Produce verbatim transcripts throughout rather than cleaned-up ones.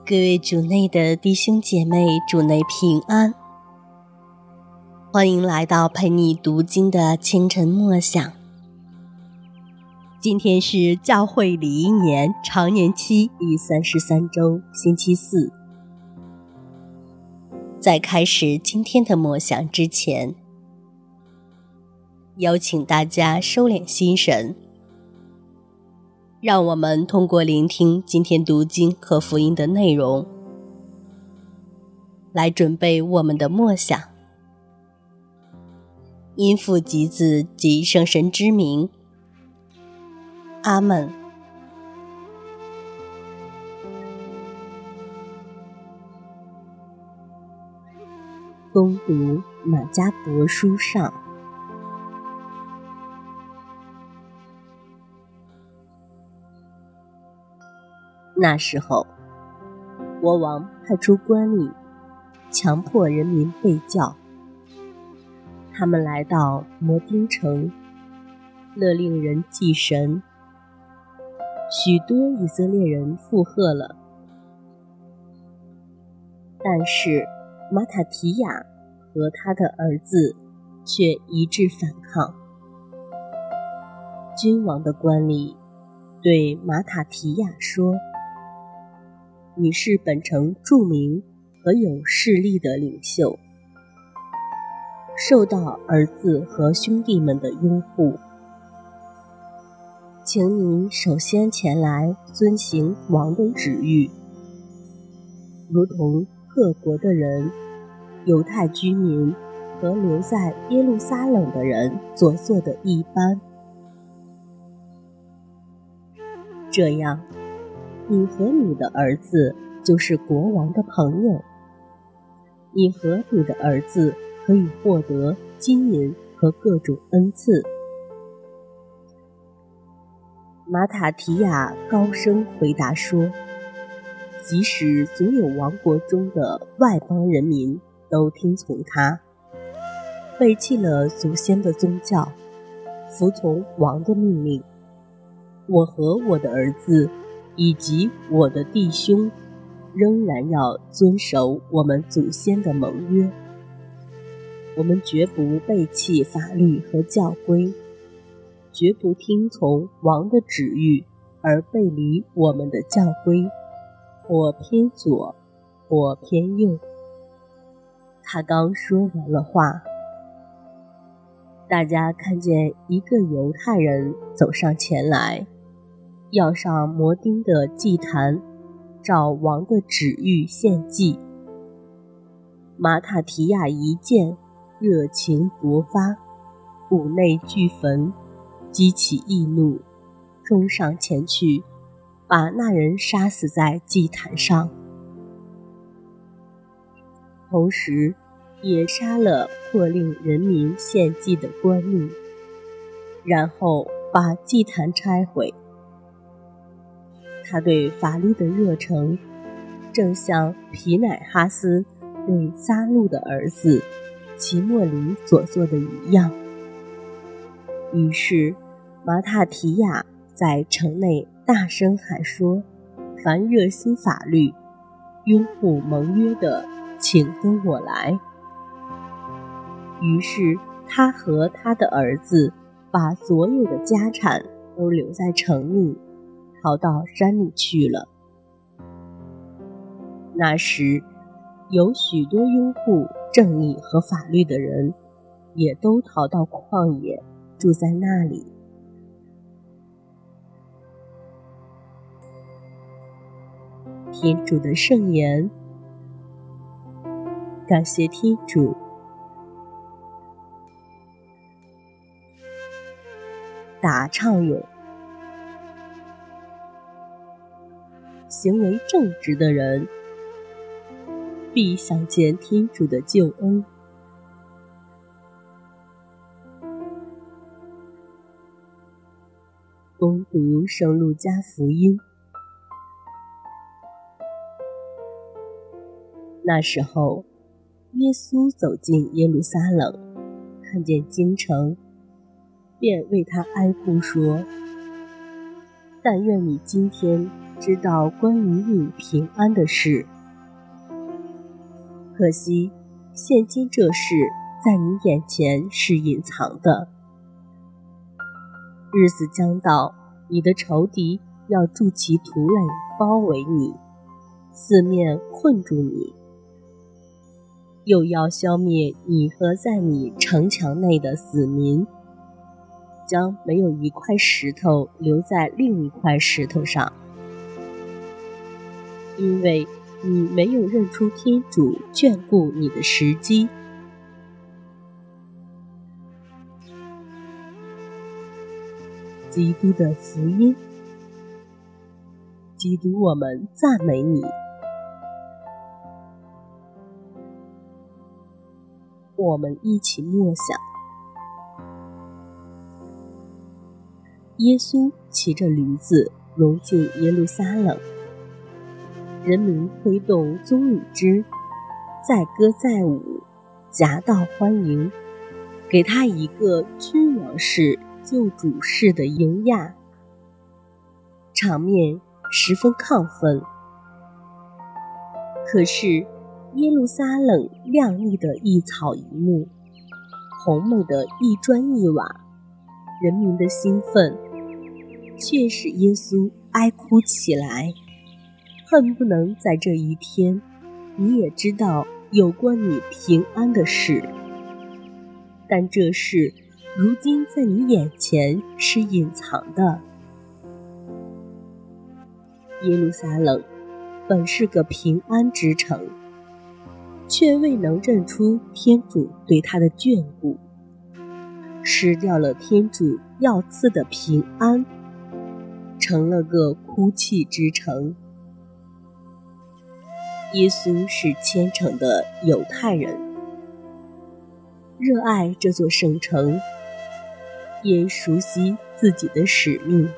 各位主内的弟兄姐妹，主内平安，欢迎来到陪你读经的清晨默想。今天是教会礼仪年常年期第三十三周，星期四。在开始今天的默想之前，邀请大家收敛心神，让我们通过聆听今天读经和福音的内容，来准备我们的默想。因父及子及圣神之名，阿们。恭读马加伯书上。那时候，国王派出官吏，强迫人民被教。他们来到摩丁城，勒令人祭神。许多以色列人附和了，但是马塔提亚和他的儿子却一致反抗。君王的官吏对马塔提亚说：“你是本城著名和有势力的领袖，受到儿子和兄弟们的拥护，请你首先前来遵行王的旨意，如同各国的人、犹太居民和留在耶路撒冷的人所做的一般。这样，你和你的儿子就是国王的朋友，你和你的儿子可以获得金银和各种恩赐。”马塔提亚高声回答说：“即使所有王国中的外邦人民都听从他，背弃了祖先的宗教，服从王的命令，我和我的儿子以及我的弟兄仍然要遵守我们祖先的盟约。我们绝不背弃法律和教规，绝不听从王的旨意而背离我们的教规，或偏左，或偏右。”他刚说完了话，大家看见一个犹太人走上前来，要上摩丁的祭坛，照王的旨意献祭。马塔提亚一见，热情勃发，五内俱焚，激起义怒，冲上前去，把那人杀死在祭坛上，同时也杀了迫令人民献祭的官吏，然后把祭坛拆毁。他对法律的热诚，正像皮乃哈斯对撒路的儿子齐莫林所做的一样。于是马塔提亚在城内大声喊说：“凡热心法律、拥护盟约的，请跟我来。”于是他和他的儿子把所有的家产都留在城里，逃到山里去了。那时有许多拥护正义和法律的人，也都逃到旷野，住在那里。天主的圣言。感谢天主。答唱咏。行为正直的人，必享见天主的救恩。恭读圣路加福音。那时候，耶稣走进耶路撒冷，看见京城，便为他哀哭说：“但愿你今天知道关于你平安的事。可惜，现今这事在你眼前是隐藏的。日子将到，你的仇敌要筑起土垒包围你，四面困住你，又要消灭你和在你城墙内的死民，将没有一块石头留在另一块石头上，因为你没有认出天主眷顾你的时机。基督的福音。基督，我们赞美你。我们一起默想。耶稣骑着驴子融进耶路撒冷，人民挥动棕榈枝，载歌载舞，夹道欢迎，给他一个君王式救主式的迎迓，场面十分亢奋。可是耶路撒冷亮丽的一草一木，宏美的一砖一瓦，人民的兴奋，却使耶稣哀哭起来，恨不能在这一天，你也知道有关你平安的事。但这事如今在你眼前是隐藏的。耶路撒冷本是个平安之城，却未能认出天主对他的眷顾，失掉了天主要赐的平安，成了个哭泣之城。耶稣是虔诚的犹太人，热爱这座圣城，也熟悉自己的使命。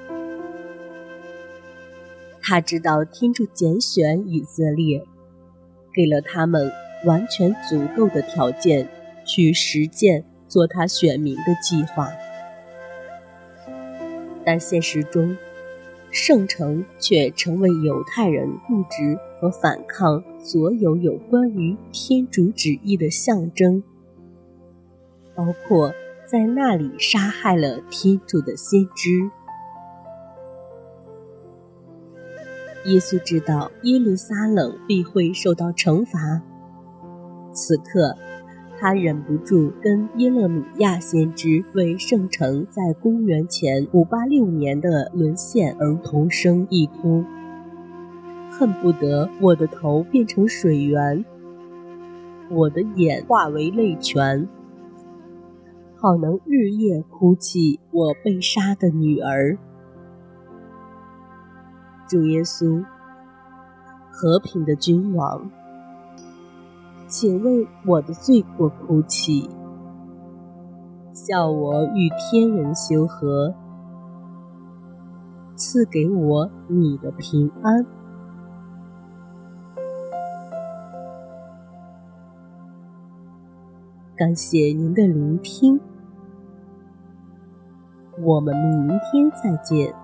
他知道天主拣选以色列，给了他们完全足够的条件去实践做他选民的计划。但现实中，圣城却成为犹太人固执和反抗所有有关于天主旨意的象征，包括在那里杀害了天主的先知。耶稣知道耶路撒冷必会受到惩罚，此刻他忍不住跟耶勒米亚先知为圣城在公元前五八六年的沦陷而同声一哭，恨不得我的头变成水源，我的眼化为泪泉，好能日夜哭泣我被杀的女儿。主耶稣，和平的君王，请为我的罪过哭泣，叫我与天人修和，赐给我你的平安。感谢您的聆听，我们明天再见。